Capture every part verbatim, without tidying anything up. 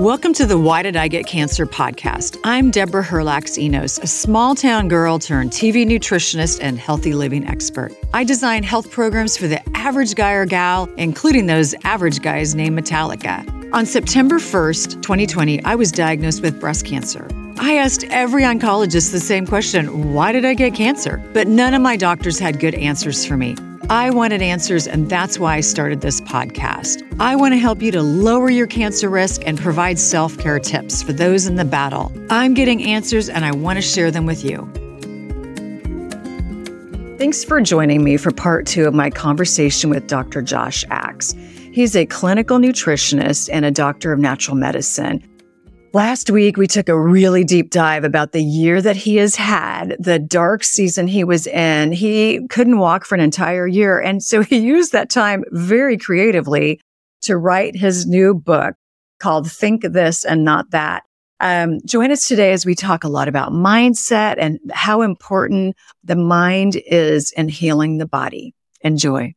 Welcome to the Why Did I Get Cancer podcast. I'm Deborah Herlax-Enos, a small-town girl turned T V nutritionist and healthy living expert. I design health programs for the average guy or gal, including those average guys named Metallica. On September first, twenty twenty, I was diagnosed with breast cancer. I asked every oncologist the same question, why did I get cancer? But none of my doctors had good answers for me. I wanted answers, and that's why I started this podcast. I want to help you to lower your cancer risk and provide self-care tips for those in the battle. I'm getting answers, and I want to share them with you. Thanks for joining me for part two of my conversation with Doctor Josh Axe. He's a clinical nutritionist and a doctor of natural medicine. Last week, we took a really deep dive about the year that he has had, the dark season he was in. He couldn't walk for an entire year. And so he used that time very creatively to write his new book called Think This and Not That. Um, join us today as we talk a lot about mindset and how important the mind is in healing the body. Enjoy.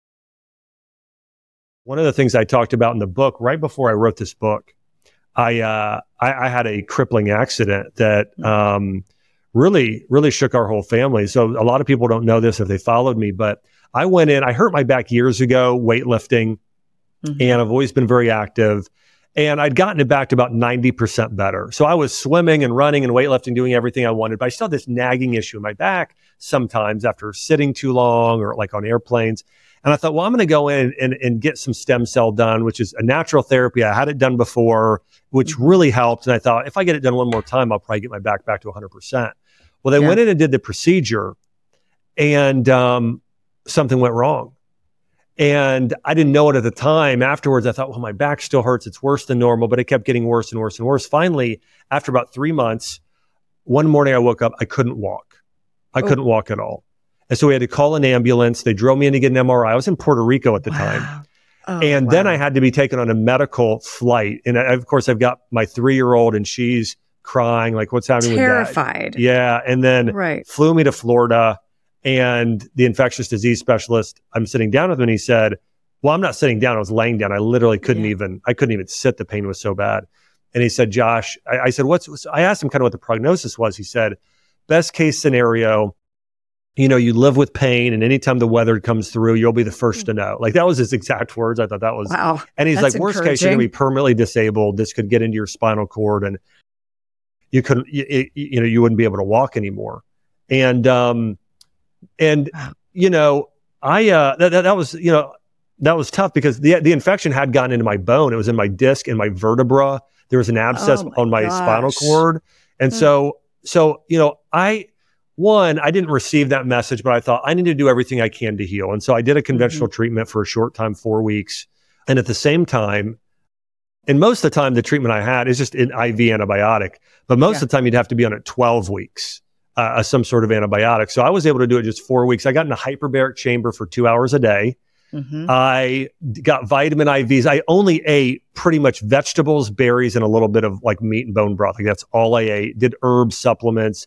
One of the things I talked about in the book, right before I wrote this book, I, uh, I, I had a crippling accident that, um, really, really shook our whole family. So a lot of people don't know this if they followed me, but I went in, I hurt my back years ago, weightlifting, mm-hmm. and I've always been very active, and I'd gotten it back to about ninety percent better. So I was swimming and running and weightlifting, doing everything I wanted, but I still had this nagging issue in my back sometimes after sitting too long or like on airplanes. And I thought, well, I'm going to go in and, and get some stem cell done, which is a natural therapy. I had it done before, which really helped. And I thought, if I get it done one more time, I'll probably get my back back to one hundred percent. Well, they yeah. went in and did the procedure, and um, something went wrong. And I didn't know it at the time. Afterwards, I thought, well, my back still hurts. It's worse than normal, but it kept getting worse and worse and worse. Finally, after about three months, one morning I woke up, I couldn't walk. I oh. couldn't walk at all. And so we had to call an ambulance. They drove me in to get an M R I. I was in Puerto Rico at the wow. time. Oh, and wow. then I had to be taken on a medical flight. And I, of course, I've got my three-year-old, and she's crying, like, what's happening Terrified. with that? Yeah. And then right. flew me to Florida. And the infectious disease specialist, I'm sitting down with him, and he said, well, I'm not sitting down. I was laying down. I literally couldn't yeah. even, I couldn't even sit. The pain was so bad. And he said, Josh, I, I said, what's, I asked him kind of what the prognosis was. He said, best case scenario, you know, you live with pain, and anytime the weather comes through, you'll be the first to know. Like, that was his exact words. I thought that was, wow. And he's That's like, worst case, you're going to be permanently disabled. This could get into your spinal cord, and you couldn't, you, you know, you wouldn't be able to walk anymore. And, um, and, wow. you know, I, uh, that, that, that was, you know, that was tough because the, the infection had gotten into my bone. It was in my disc and my vertebra. There was an abscess oh my on my gosh. spinal cord. And mm. so, so, you know, I, One, I didn't receive that message, but I thought I need to do everything I can to heal. And so I did a conventional mm-hmm. treatment for a short time, four weeks. And at the same time, and most of the time, the treatment I had is just an I V antibiotic. But most yeah. of the time, you'd have to be on it twelve weeks, uh, some sort of antibiotic. So I was able to do it just four weeks. I got in a hyperbaric chamber for two hours a day. Mm-hmm. I got vitamin I Vs. I only ate pretty much vegetables, berries, and a little bit of like meat and bone broth. Like, that's all I ate. Did herb supplements.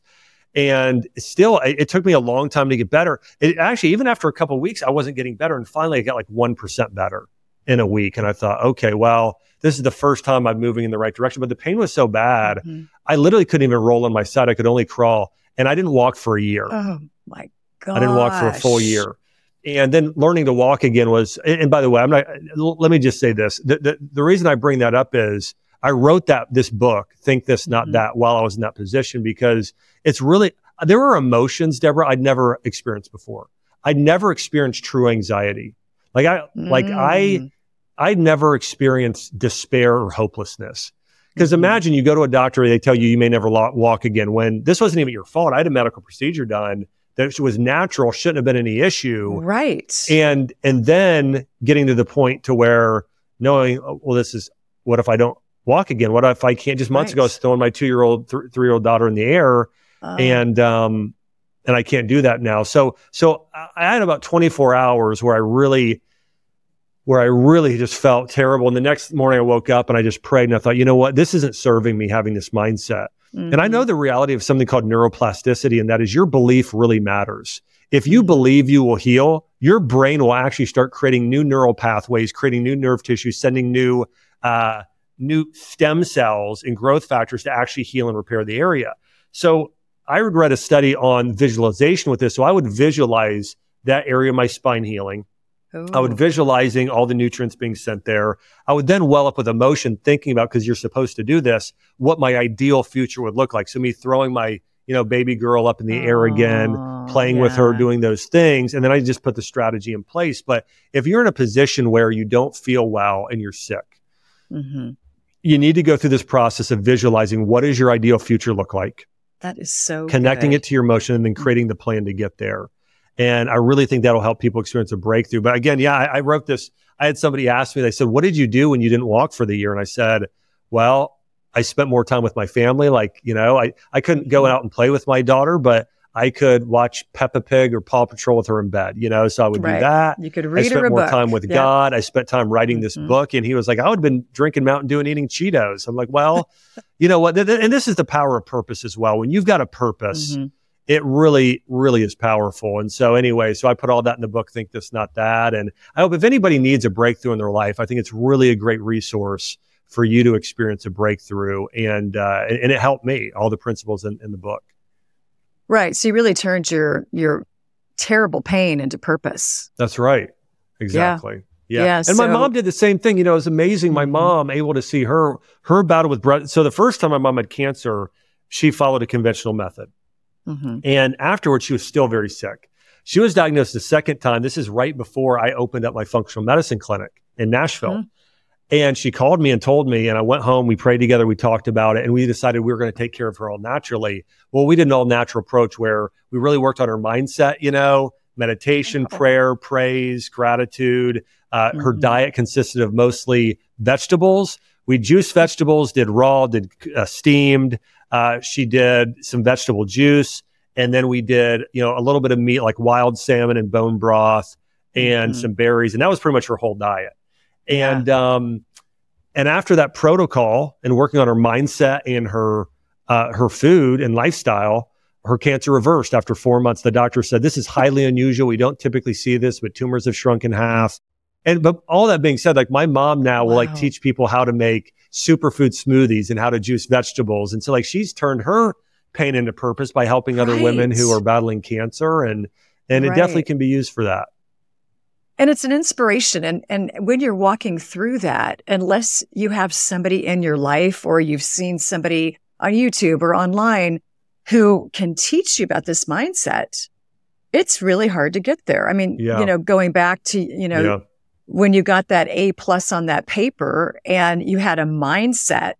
And still, it, it took me a long time to get better. It actually, even after a couple of weeks, I wasn't getting better. And finally, I got like one percent better in a week. And I thought, okay, well, this is the first time I'm moving in the right direction. But the pain was so bad, mm-hmm. I literally couldn't even roll on my side. I could only crawl. And I didn't walk for a year. Oh, my God. I didn't walk for a full year. And then learning to walk again was, and by the way, I'm not, let me just say this. The, the, the reason I bring that up is I wrote that this book, Think This, Not mm-hmm. That, while I was in that position, because it's really, there were emotions, Deborah, I'd never experienced before. I'd never experienced true anxiety. Like I, mm. like I, I'd never experienced despair or hopelessness. Because mm-hmm. imagine you go to a doctor, they tell you you may never walk again, when this wasn't even your fault. I had a medical procedure done that was natural, shouldn't have been any issue. Right. And, and then getting to the point to where knowing, oh, well, this is, what if I don't walk again? What if I can't? Just months right. ago, I was throwing my two-year-old, th- three-year-old daughter in the air, uh, and um, and I can't do that now. So so I had about twenty-four hours where I really, where I really just felt terrible. And the next morning, I woke up and I just prayed, and I thought, you know what? This isn't serving me, having this mindset. Mm-hmm. And I know the reality of something called neuroplasticity, and that is your belief really matters. If you believe you will heal, your brain will actually start creating new neural pathways, creating new nerve tissue, sending new uh, new stem cells and growth factors to actually heal and repair the area. So I read a study on visualization with this. So I would visualize that area of my spine healing. Ooh. I would visualizing all the nutrients being sent there. I would then well up with emotion, thinking about, because you're supposed to do this, what my ideal future would look like. So me throwing my, you know, baby girl up in the oh, air again, playing yeah. with her, doing those things. And then I just put the strategy in place. But if you're in a position where you don't feel well and you're sick, mm-hmm. you need to go through this process of visualizing what does your ideal future look like. That is so Connecting good. it to your emotion and then creating the plan to get there. And I really think that'll help people experience a breakthrough. But again, yeah, I, I wrote this. I had somebody ask me, they said, what did you do when you didn't walk for the year? And I said, well, I spent more time with my family. Like, you know, I, I couldn't go out and play with my daughter, but I could watch Peppa Pig or Paw Patrol with her in bed, you know, so I would right. do that. You could read I spent her a more book. time with yep. God. I spent time writing this mm-hmm. book. And he was like, I would have been drinking Mountain Dew and eating Cheetos. I'm like, well, you know what? Th- th- and this is the power of purpose as well. When you've got a purpose, mm-hmm. it really, really is powerful. And so anyway, so I put all that in the book, Think This, Not That. And I hope if anybody needs a breakthrough in their life, I think it's really a great resource for you to experience a breakthrough. And uh, and, and it helped me, all the principles in, in the book. Right. So you really turned your your terrible pain into purpose. That's right. Exactly. Yeah. yeah. yeah and so, my mom did the same thing. You know, it was amazing. My mm-hmm. mom able to see her, her battle with breast. So the first time my mom had cancer, she followed a conventional method. Mm-hmm. And afterwards, she was still very sick. She was diagnosed the second time. This is right before I opened up my functional medicine clinic in Nashville. Mm-hmm. And she called me and told me, and I went home, we prayed together, we talked about it, and we decided we were going to take care of her all naturally. Well, we did an all natural approach where we really worked on her mindset, you know, meditation, oh. prayer, praise, gratitude. Uh, mm-hmm. Her diet consisted of mostly vegetables. We juiced vegetables, did raw, did uh, steamed. Uh, she did some vegetable juice. And then we did, you know, a little bit of meat like wild salmon and bone broth and mm-hmm. some berries. And that was pretty much her whole diet. And, yeah. um, and after that protocol and working on her mindset and her, uh, her food and lifestyle, her cancer reversed after four months. The doctor said, this is highly unusual. We don't typically see this, but tumors have shrunk in half. And, but all that being said, like my mom now wow. will like teach people how to make superfood smoothies and how to juice vegetables. And so like she's turned her pain into purpose by helping other right. women who are battling cancer. And, and right. it definitely can be used for that. And it's an inspiration. And, and when you're walking through that, unless you have somebody in your life or you've seen somebody on YouTube or online who can teach you about this mindset, it's really hard to get there. I mean, yeah. you know, going back to, you know, yeah. when you got that A plus on that paper and you had a mindset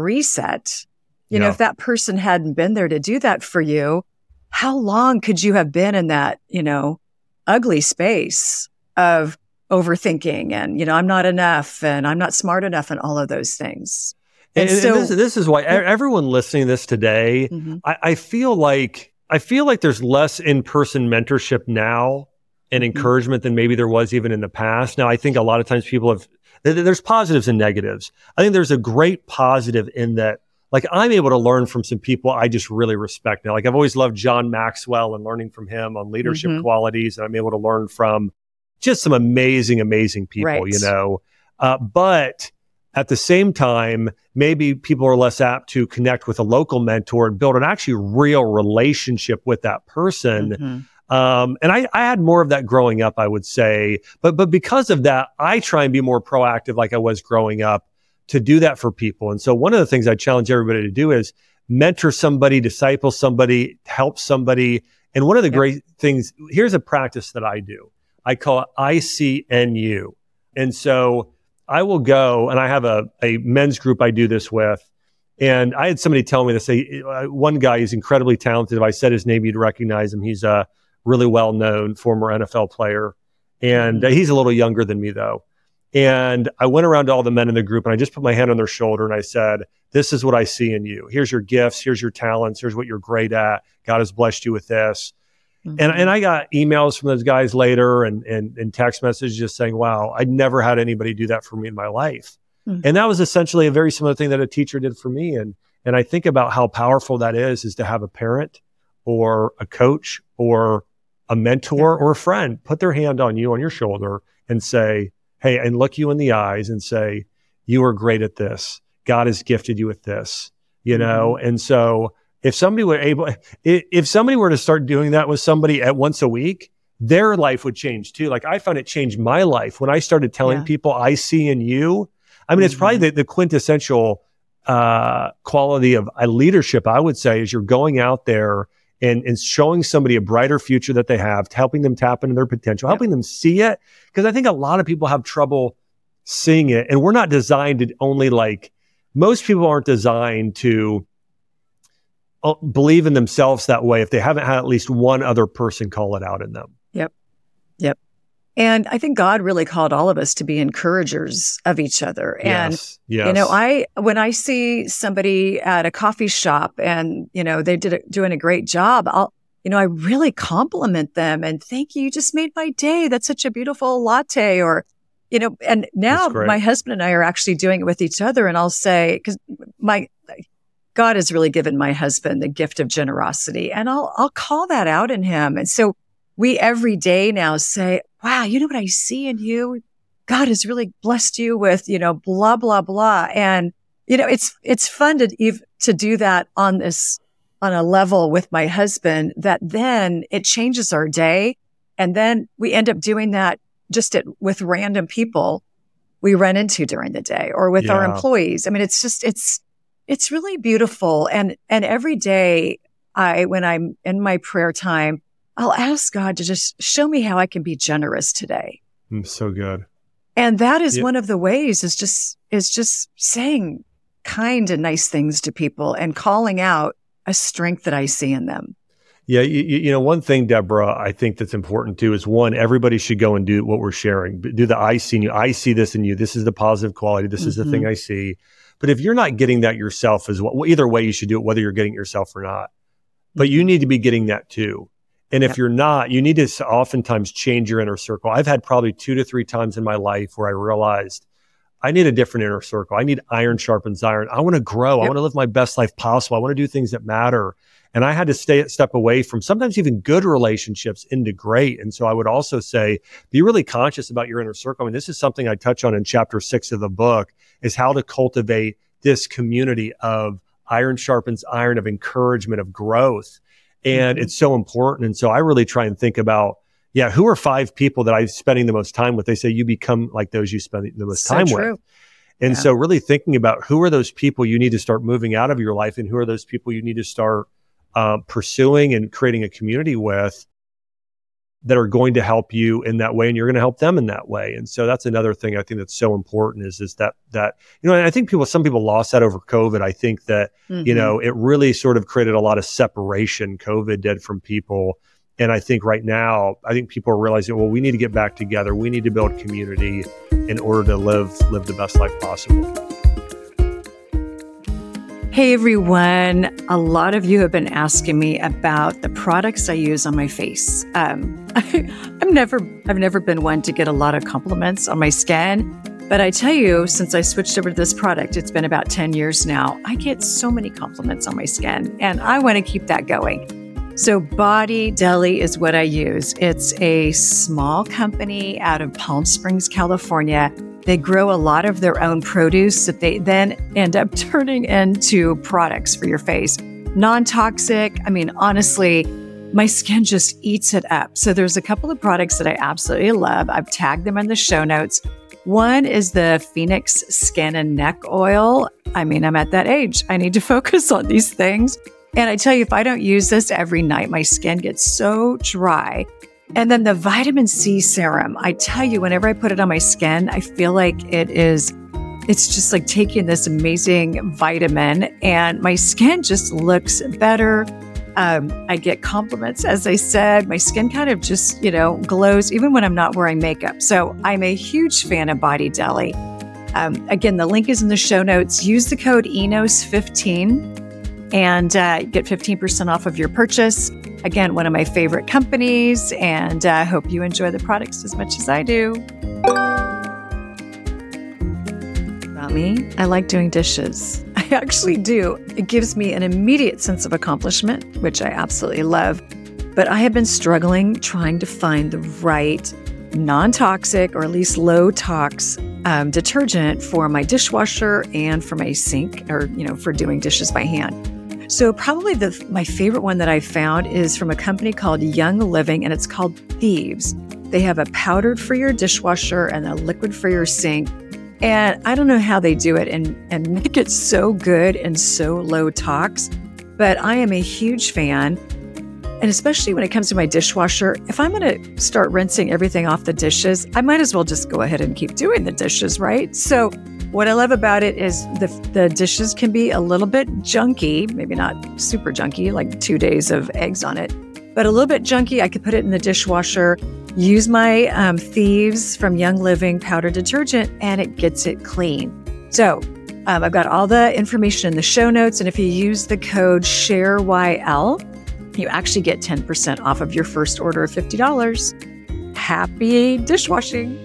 reset, you yeah. know, if that person hadn't been there to do that for you, how long could you have been in that, you know, ugly space of overthinking and, you know, I'm not enough and I'm not smart enough and all of those things. And, and, so, and this, this is why everyone listening to this today, mm-hmm. I, I feel like, I feel like there's less in-person mentorship now and mm-hmm. encouragement than maybe there was even in the past. Now, I think a lot of times people have, there's positives and negatives. I think there's a great positive in that, like I'm able to learn from some people I just really respect now. Like I've always loved John Maxwell and learning from him on leadership mm-hmm. qualities. And I'm able to learn from just some amazing, amazing people, right. you know. Uh, but at the same time, maybe people are less apt to connect with a local mentor and build an actually real relationship with that person. Mm-hmm. Um, and I, I had more of that growing up, I would say. But but because of that, I try and be more proactive like I was growing up to do that for people. And so one of the things I challenge everybody to do is mentor somebody, disciple somebody, help somebody. And one of the yep. great things, here's a practice that I do. I call it I C N U. And so I will go, and I have a, a men's group I do this with. And I had somebody tell me to say, one guy is incredibly talented. If I said his name, you'd recognize him. He's a really well-known former N F L player. And uh, he's a little younger than me, though. And I went around to all the men in the group, and I just put my hand on their shoulder, and I said, this is what I see in you. Here's your gifts. Here's your talents. Here's what you're great at. God has blessed you with this. Mm-hmm. And and I got emails from those guys later and, and, and text messages just saying, wow, I'd never had anybody do that for me in my life. Mm-hmm. And that was essentially a very similar thing that a teacher did for me. And and I think about how powerful that is, is to have a parent or a coach or a mentor yeah. or a friend put their hand on you, on your shoulder and say, hey, and look you in the eyes and say, you are great at this. God has gifted you with this, you know? Mm-hmm. And so if somebody were able, if somebody were to start doing that with somebody at once a week, their life would change too. Like I found it changed my life when I started telling yeah. people I see in you. I mean, mm-hmm. it's probably the, the quintessential uh, quality of uh, leadership, I would say, is you're going out there and, and showing somebody a brighter future that they have, helping them tap into their potential, helping yep. them see it. Because I think a lot of people have trouble seeing it. And we're not designed to only like, most people aren't designed to uh, believe in themselves that way if they haven't had at least one other person call it out in them. Yep. Yep. And I think God really called all of us to be encouragers of each other. And, yes, yes. you know, I, when I see somebody at a coffee shop and, you know, they did a, doing a great job, I'll, you know, I really compliment them and thank you. You just made my day. That's such a beautiful latte. Or, you know, and now my husband and I are actually doing it with each other. And I'll say, because my, God has really given my husband the gift of generosity, and I'll, I'll call that out in him. And so we every day now say, wow, you know what I see in you? God has really blessed you with, you know, blah, blah, blah. And, you know, it's, it's fun to, ev- to do that on this, on a level with my husband that then it changes our day. And then we end up doing that just at, with random people we run into during the day or with yeah. our employees. I mean, it's just, it's, it's really beautiful. And, and every day I, when I'm in my prayer time, I'll ask God to just show me how I can be generous today. Mm, so good. And that is yeah. one of the ways is just, is just saying kind and nice things to people and calling out a strength that I see in them. Yeah. You, you know, one thing, Deborah, I think that's important too is one, everybody should go and do what we're sharing. Do the I see in you. I see this in you. This is the positive quality. This mm-hmm. is the thing I see. But if you're not getting that yourself as well, either way you should do it, whether you're getting it yourself or not. But you need to be getting that too. And if yep. you're not, you need to oftentimes change your inner circle. I've had probably two to three times in my life where I realized I need a different inner circle. I need iron sharpens iron. I want to grow. Yep. I want to live my best life possible. I want to do things that matter. And I had to stay step away from sometimes even good relationships into great. And so I would also say, be really conscious about your inner circle. I mean, this is something I touch on in chapter six of the book, is how to cultivate this community of iron sharpens iron, of encouragement, of growth. And mm-hmm. it's so important. And so I really try and think about, yeah, who are five people that I'm spending the most time with? They say you become like those you spend the most so time true. with. And yeah. so really thinking about who are those people you need to start moving out of your life, and who are those people you need to start uh, pursuing and creating a community with that are going to help you in that way, and you're going to help them in that way. And so that's another thing I think that's so important is, is that, that, you know, and I think people, some people lost that over COVID. I think that, mm-hmm. you know, it really sort of created a lot of separation, COVID did, from people. And I think right now, I think people are realizing, well, we need to get back together. We need to build community in order to live, live the best life possible. Hey everyone, a lot of you have been asking me about the products I use on my face. Um, I, I'm never, I've never been one to get a lot of compliments on my skin, but I tell you, since I switched over to this product, it's been about ten years now, I get so many compliments on my skin, and I want to keep that going. So Body Deli is what I use. It's a small company out of Palm Springs, California. They grow a lot of their own produce that they then end up turning into products for your face. Non-toxic. I mean, honestly, my skin just eats it up. So there's a couple of products that I absolutely love. I've tagged them in the show notes. One is the Phoenix Skin and Neck Oil. I mean, I'm at that age. I need to focus on these things. And I tell you, if I don't use this every night, my skin gets so dry. And then the vitamin C serum, I tell you, whenever I put it on my skin, I feel like it is, it's just like taking this amazing vitamin, and my skin just looks better. Um, I get compliments, as I said. My skin kind of just, you know, glows even when I'm not wearing makeup. So I'm a huge fan of Body Deli. Um, again, the link is in the show notes. Use the code E N O S fifteen and uh, get fifteen percent off of your purchase. Again, one of my favorite companies, and I uh, hope you enjoy the products as much as I do. About me, I like doing dishes. I actually do. It gives me an immediate sense of accomplishment, which I absolutely love. But I have been struggling trying to find the right non-toxic, or at least low-tox, um, detergent for my dishwasher and for my sink, or, you know, for doing dishes by hand. So probably the my favorite one that I found is from a company called Young Living, and it's called Thieves. They have a powdered for your dishwasher and a liquid for your sink. And I don't know how they do it and, and make it so good and so low tox, but I am a huge fan. And especially when it comes to my dishwasher, if I'm going to start rinsing everything off the dishes, I might as well just go ahead and keep doing the dishes, right? So what I love about it is the the dishes can be a little bit junky, maybe not super junky, like two days of eggs on it, but a little bit junky. I could put it in the dishwasher, use my um, Thieves from Young Living powder detergent, and it gets it clean. So um, I've got all the information in the show notes. And if you use the code SHAREYL, you actually get ten percent off of your first order of fifty dollars. Happy dishwashing.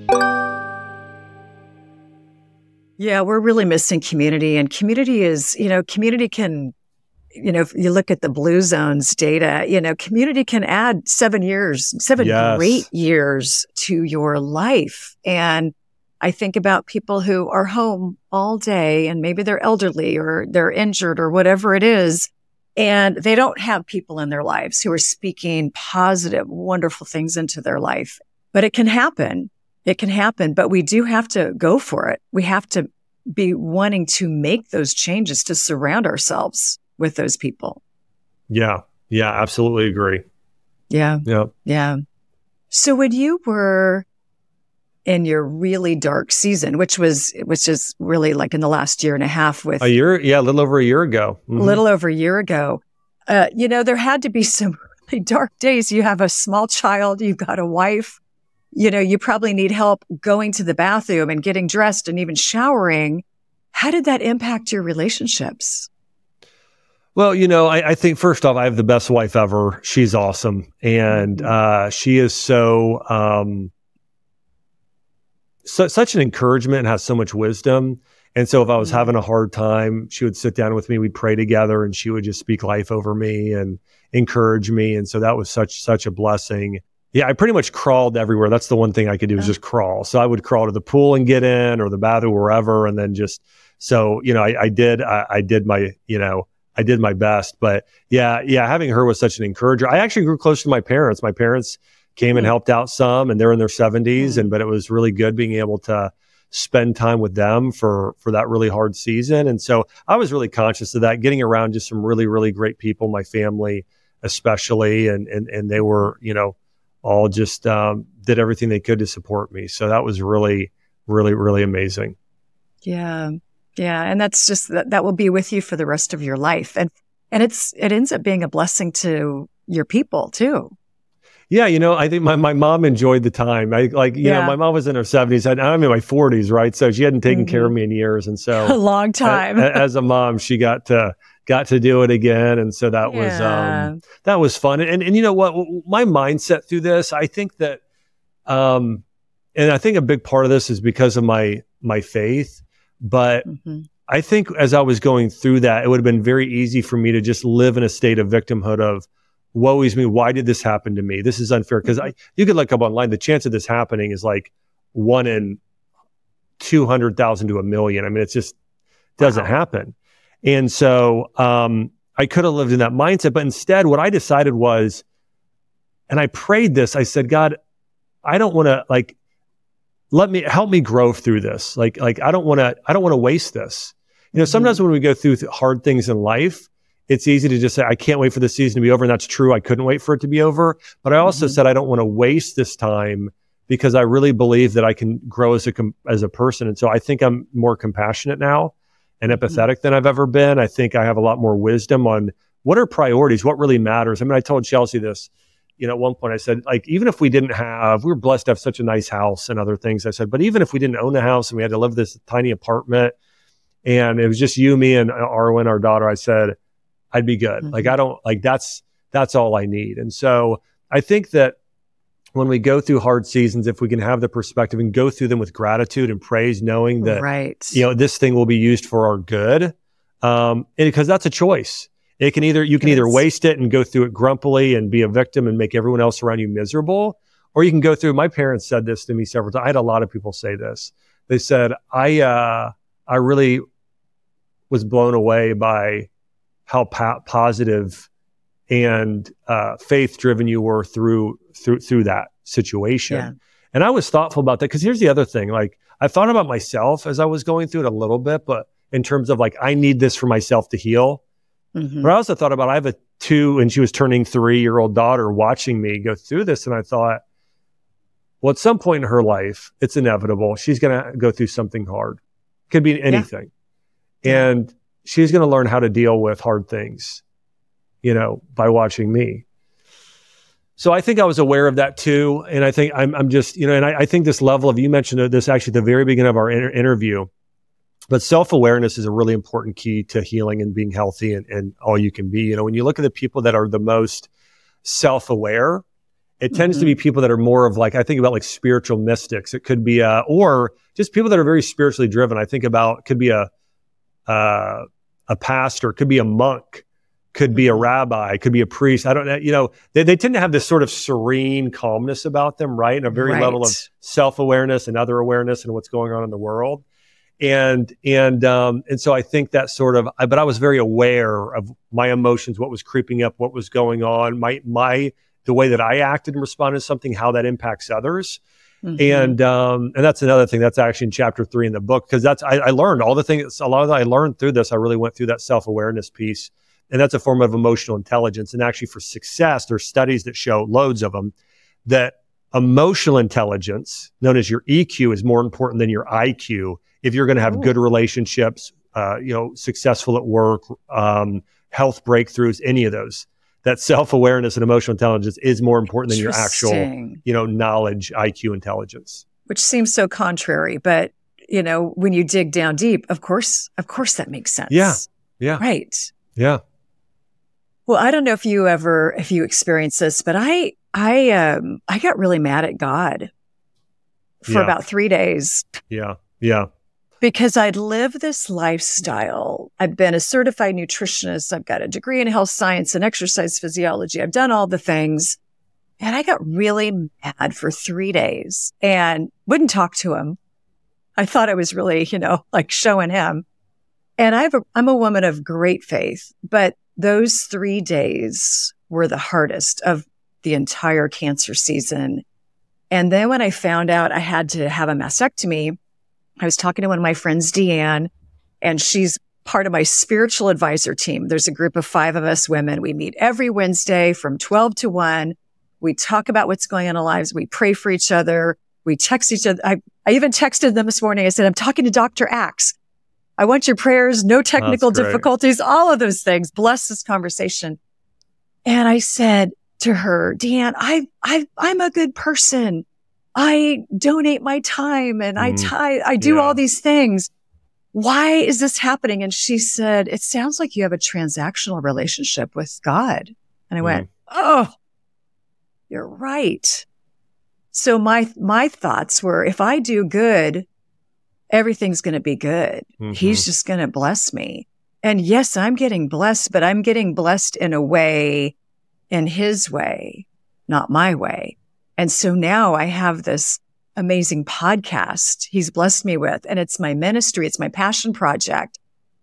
Yeah, we're really missing community. And community is, you know, community can, you know, if you look at the Blue Zones data, you know, community can add seven years, seven Yes. great years to your life. And I think about people who are home all day and maybe they're elderly or they're injured or whatever it is. And they don't have people in their lives who are speaking positive, wonderful things into their life. But it can happen. It can happen. But we do have to go for it. We have to be wanting to make those changes to surround ourselves with those people. Yeah. Yeah. Absolutely agree. Yeah. Yeah. Yeah. So when you were in your really dark season, which was, which is really like in the last year and a half with A year. Yeah. A little over a year ago. a Mhm. little over a year ago, uh, you know, there had to be some really dark days. You have a small child, you've got a wife, you know, you probably need help going to the bathroom and getting dressed and even showering. How did that impact your relationships? Well, you know, I, I think first off, I have the best wife ever. She's awesome. And uh, she is so, um, so, such an encouragement and has so much wisdom. And so if I was Mm-hmm. having a hard time, she would sit down with me, we'd pray together, and she would just speak life over me and encourage me. And so that was such, such a blessing. Yeah, I pretty much crawled everywhere. That's the one thing I could do is Oh. just crawl. So I would crawl to the pool and get in, or the bathroom, wherever. And then just, so, you know, I, I did, I, I did my, you know, I did my best. But yeah, yeah, having her was such an encourager. I actually grew close to my parents. My parents came and Mm. helped out some, and they're in their seventies. Mm. And, but it was really good being able to spend time with them for, for that really hard season. And so I was really conscious of that, getting around just some really, really great people, my family, especially. And, and, and they were, you know, all just, um, did everything they could to support me. So that was really, really, really amazing. Yeah. Yeah. And that's just, that, that will be with you for the rest of your life. And, and it's, it ends up being a blessing to your people too. Yeah, you know, I think my, my mom enjoyed the time. I like, you Yeah. know, my mom was in her seventies. I, I'm in my forties, right? So she hadn't taken care of Mhm. me in years. And so A long time. a- as a mom, she got to got to do it again. And so that was Yeah. um that was fun. And and you know what? My mindset through this, I think that um and I think a big part of this is because of my my faith. But Mhm. I think as I was going through that, it would have been very easy for me to just live in a state of victimhood of, woe is me, why did this happen to me? This is unfair. Because I you could look up online, the chance of this happening is like one in two hundred thousand to a million. I mean, it just doesn't Wow. happen. And so um, I could have lived in that mindset. But instead, what I decided was, and I prayed this, I said, God, I don't want to like, let me, help me grow through this. Like, like I don't want to, I don't want to waste this. You know, sometimes when we go through th- hard things in life, it's easy to just say, I can't wait for the season to be over. And that's true. I couldn't wait for it to be over. But I also Mhm. said, I don't want to waste this time because I really believe that I can grow as a, com- as a person. And so I think I'm more compassionate now and empathetic than I've ever been. I think I have a lot more wisdom on what are priorities, what really matters. I mean, I told Chelsea this, you know, at one point I said, like, even if we didn't have, we were blessed to have such a nice house and other things. I said, but even if we didn't own a house and we had to live in this tiny apartment and it was just you, me, and Arwen, our daughter, I said, I'd be good. Mhm. Like, I don't, like, that's, that's all I need. And so I think that when we go through hard seasons, if we can have the perspective and go through them with gratitude and praise, knowing that, Right. you know, this thing will be used for our good. Um, and because that's a choice. It can either, you can It either is. waste it and go through it grumpily and be a victim and make everyone else around you miserable, or you can go through, my parents said this to me several times. I had a lot of people say this. they said, I, uh, I really was blown away by how po- positive and uh, faith-driven you were through through through that situation. Yeah. And I was thoughtful about that because here's the other thing. Like I thought about myself as I was going through it a little bit, but in terms of like, I need this for myself to heal. Mm-hmm. But I also thought about, I have a two and she was turning three-year-old daughter watching me go through this. And I thought, well, at some point in her life, it's inevitable. She's going to go through something hard. Could be anything. Yeah. And she's going to learn how to deal with hard things, you know, by watching me. So I think I was aware of that too. And I think I'm, I'm just, you know, and I, I think this level of, you mentioned this actually at the very beginning of our inter- interview, but self-awareness is a really important key to healing and being healthy and, and all you can be. You know, when you look at the people that are the most self-aware, it mm-hmm. tends to be people that are more of like, I think about like spiritual mystics. It could be, uh, or just people that are very spiritually driven. I think about, could be a, uh, a pastor, could be a monk, could be a rabbi, could be a priest. I don't know. You know, they, they tend to have this sort of serene calmness about them, right? And a very right. level of self-awareness and other awareness and what's going on in the world. And, and, um, and so I think that sort of, I, but I was very aware of my emotions, what was creeping up, what was going on, my, my, the way that I acted and responded to something, how that impacts others. Mm-hmm. And, um, and that's another thing that's actually in chapter three in the book, because that's, I, I learned all the things, a lot of that I learned through this. I really went through that self-awareness piece, and that's a form of emotional intelligence. And actually for success, there's studies that show, loads of them, that emotional intelligence, known as your E Q, is more important than your I Q. If you're going to have Ooh. good relationships, uh, you know, successful at work, um, health breakthroughs, any of those, that self-awareness and emotional intelligence is more important than your actual, you know, knowledge, I Q intelligence. Which seems so contrary, but you know, when you dig down deep, of course, of course that makes sense. Yeah. Yeah. Right. Yeah. Well, I don't know if you ever, if you experienced this, but I, I, um, I got really mad at God for yeah. about three days. Yeah. Yeah. Because I'd lived this lifestyle. I've been a certified nutritionist. I've got a degree in health science and exercise physiology. I've done all the things. And I got really mad for three days and wouldn't talk to him. I thought I was really, you know, like showing him. And I've a, I'm a woman of great faith, but those three days were the hardest of the entire cancer season. And then when I found out I had to have a mastectomy, I was talking to one of my friends, Deanne, and she's part of my spiritual advisor team. There's a group of five of us women. We meet every Wednesday from twelve to one. We talk about what's going on in our lives. We pray for each other. We text each other. I, I even texted them this morning. I said, I'm talking to Doctor Axe. I want your prayers, no technical difficulties, all of those things. Bless this conversation. And I said to her, Deanne, I, I, I'm a good person. I donate my time and I tie, I do yeah. all these things. Why is this happening? And she said, it sounds like you have a transactional relationship with God. And I mm. went, oh, you're right. So my, my thoughts were, if I do good, everything's going to be good. Mm-hmm. He's just going to bless me. And yes, I'm getting blessed, but I'm getting blessed in a way, in his way, not my way. And so now I have this amazing podcast he's blessed me with, and it's my ministry. It's my passion project.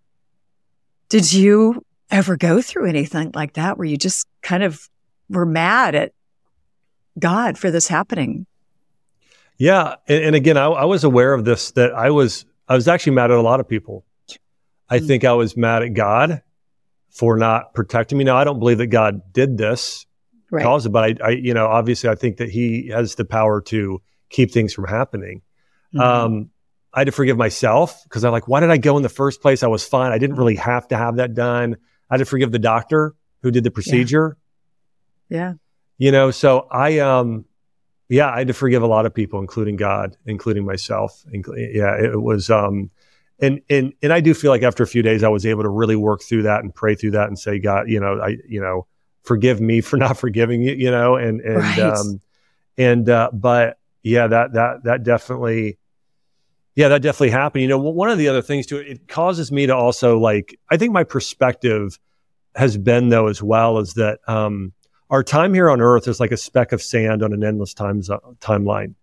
Did you ever go through anything like that where you just kind of were mad at God for this happening? Yeah. And, and again, I, I was aware of this, that I was, I was actually mad at a lot of people. I mm-hmm. think I was mad at God for not protecting me. Now, I don't believe that God did this. Right. Cause it, but I, I, you know, obviously I think that he has the power to keep things from happening. Mm-hmm. Um, I had to forgive myself because I'm like, why did I go in the first place? I was fine. I didn't really have to have that done. I had to forgive the doctor who did the procedure. Yeah. yeah. You know, so I, um, yeah, I had to forgive a lot of people, including God, including myself. Yeah, it was, um, and, and, and I do feel like after a few days, I was able to really work through that and pray through that and say, God, you know, I, you know, forgive me for not forgiving you, you know, and, and, right. um, and, uh, but yeah, that, that, that definitely, yeah, that definitely happened. You know, one of the other things too, it causes me to also like, I think my perspective has been though, as well, is that, um, our time here on earth is like a speck of sand on an endless time zo- timeline.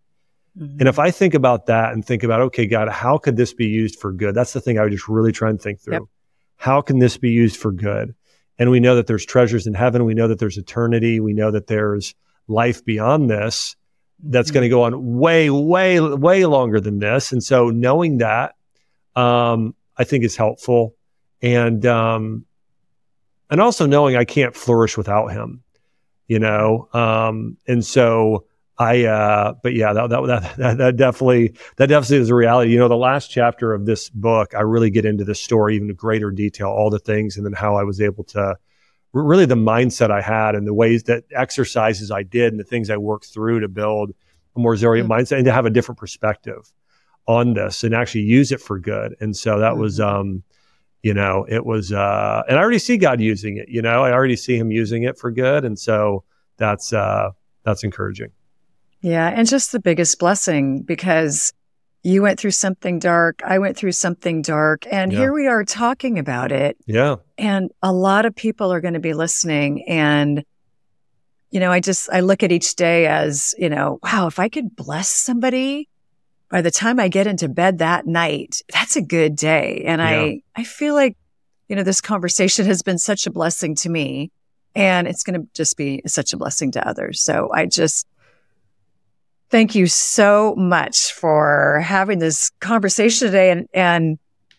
Mm-hmm. And if I think about that and think about, okay, God, how could this be used for good? That's the thing I would just really try and think through. Yep. How can this be used for good? And we know that there's treasures in heaven. We know that there's eternity. We know that there's life beyond this that's mm-hmm. going to go on way, way, way longer than this. And so knowing that, um, I think is helpful. And, um, and also knowing I can't flourish without him, you know? Um, and so I, uh, but yeah, that, that, that, that definitely, that definitely is a reality. You know, the last chapter of this book, I really get into the story, even in greater detail, all the things, and then how I was able to, really the mindset I had and the ways that exercises I did and the things I worked through to build a more resilient mm-hmm. mindset and to have a different perspective on this and actually use it for good. And so that mm-hmm. was, um, you know, it was, uh, and I already see God using it, you know, I already see him using it for good. And so that's, uh, that's encouraging. Yeah. And just the biggest blessing, because you went through something dark. I went through something dark. And yeah. here we are talking about it. Yeah. And a lot of people are going to be listening. And, you know, I just, I look at each day as, you know, wow, if I could bless somebody by the time I get into bed that night, that's a good day. And yeah. I, I feel like, you know, this conversation has been such a blessing to me, and it's going to just be such a blessing to others. So I just, thank you so much for having this conversation today and, and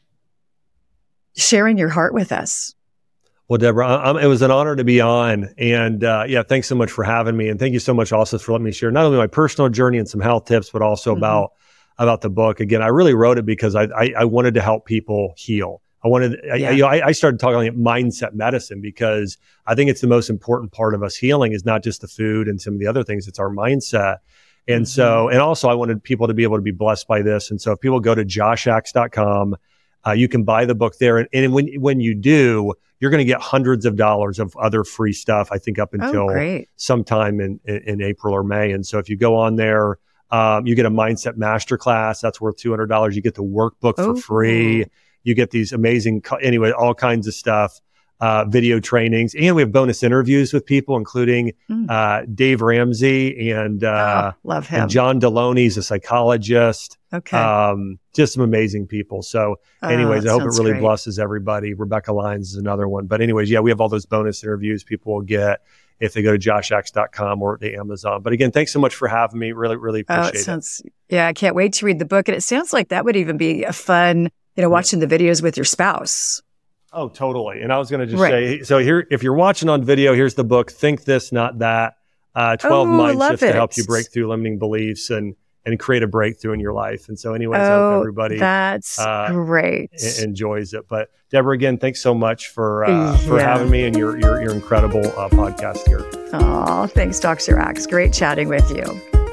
sharing your heart with us. Well, Deborah, I'm, it was an honor to be on. And uh, yeah, thanks so much for having me. And thank you so much also for letting me share not only my personal journey and some health tips, but also mm-hmm. about, about the book. Again, I really wrote it because I, I, I wanted to help people heal. I wanted, yeah. I, you know, I, I started talking about mindset medicine because I think it's the most important part of us healing is not just the food and some of the other things, it's our mindset. And so, and also I wanted people to be able to be blessed by this. And so if people go to josh axe dot com, uh, you can buy the book there. And, and when, when you do, you're going to get hundreds of dollars of other free stuff, I think up until oh, sometime in, in, in April or May. And so if you go on there, um, you get a mindset masterclass. That's worth two hundred dollars. You get the workbook oh, for free. Cool. You get these amazing, anyway, all kinds of stuff. Uh, video trainings, and we have bonus interviews with people, including mm. uh, Dave Ramsey and uh, oh, love him. And John Deloney, he's a psychologist. Okay, um, just some amazing people. So, anyways, oh, I hope it really great. blesses everybody. Rebecca Lyons is another one, but anyways, yeah, we have all those bonus interviews people will get if they go to josh axe dot com or to Amazon. But again, thanks so much for having me. Really, really appreciate oh, it. Sounds, it. Yeah, I can't wait to read the book, and it sounds like that would even be a fun, you know, watching yeah. the videos with your spouse. Oh, totally. And I was going to just right. say, so here, if you're watching on video, here's the book, Think This, Not That, uh, twelve oh, Mindshift to help you break through limiting beliefs and, and create a breakthrough in your life. And so anyways, oh, I hope everybody that's uh, great. I- enjoys it. But Deborah, again, thanks so much for, uh, for yeah. having me and your, your, your incredible uh, podcast here. Oh, thanks, Doctor Axe. Great chatting with you.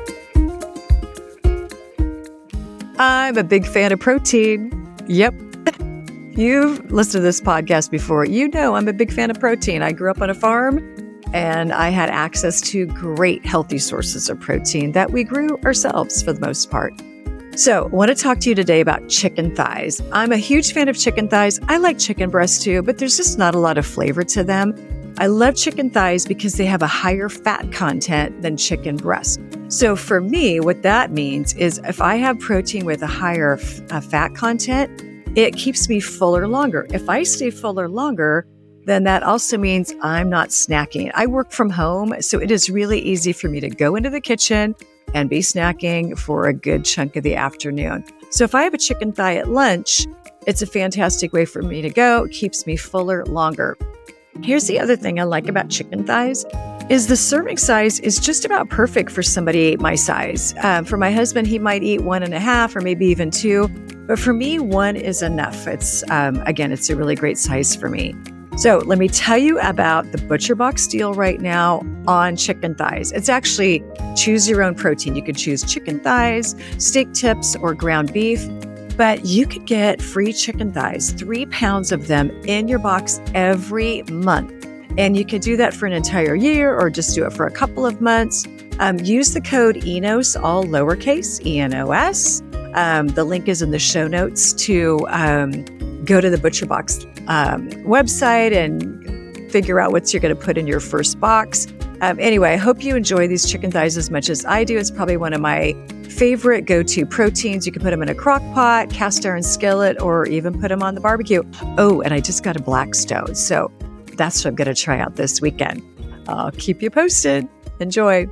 I'm a big fan of protein. Yep. You've listened to this podcast before. You know I'm a big fan of protein. I grew up on a farm, and I had access to great healthy sources of protein that we grew ourselves for the most part. So I want to talk to you today about chicken thighs. I'm a huge fan of chicken thighs. I like chicken breasts too, but there's just not a lot of flavor to them. I love chicken thighs because they have a higher fat content than chicken breast. So for me, what that means is if I have protein with a higher f- uh, fat content, it keeps me fuller longer. If I stay fuller longer, then that also means I'm not snacking. I work from home, so it is really easy for me to go into the kitchen and be snacking for a good chunk of the afternoon. So if I have a chicken thigh at lunch, it's a fantastic way for me to go. It keeps me fuller longer. Here's the other thing I like about chicken thighs is the serving size is just about perfect for somebody my size. Um, for my husband, he might eat one and a half or maybe even two. But for me, one is enough. It's, um, again, it's a really great size for me. So let me tell you about the ButcherBox deal right now on chicken thighs. It's actually choose your own protein. You can choose chicken thighs, steak tips, or ground beef. But you could get free chicken thighs, three pounds of them in your box every month. And you could do that for an entire year or just do it for a couple of months. Um, use the code E N O S, all lowercase, E N O S. Um, the link is in the show notes to um, go to the ButcherBox um, website and figure out what you're going to put in your first box. Um, anyway, I hope you enjoy these chicken thighs as much as I do. It's probably one of my favorite go-to proteins. You can put them in a crock pot, cast iron skillet, or even put them on the barbecue. Oh, and I just got a Blackstone. So that's what I'm going to try out this weekend. I'll keep you posted. Enjoy.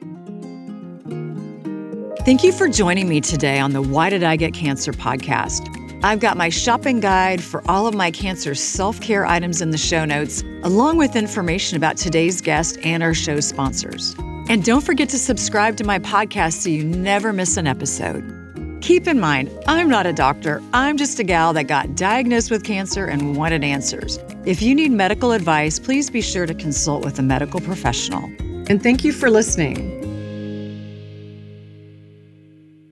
Thank you for joining me today on the Why Did I Get Cancer podcast. I've got my shopping guide for all of my cancer self-care items in the show notes, along with information about today's guest and our show sponsors. And don't forget to subscribe to my podcast so you never miss an episode. Keep in mind, I'm not a doctor. I'm just a gal that got diagnosed with cancer and wanted answers. If you need medical advice, please be sure to consult with a medical professional. And thank you for listening.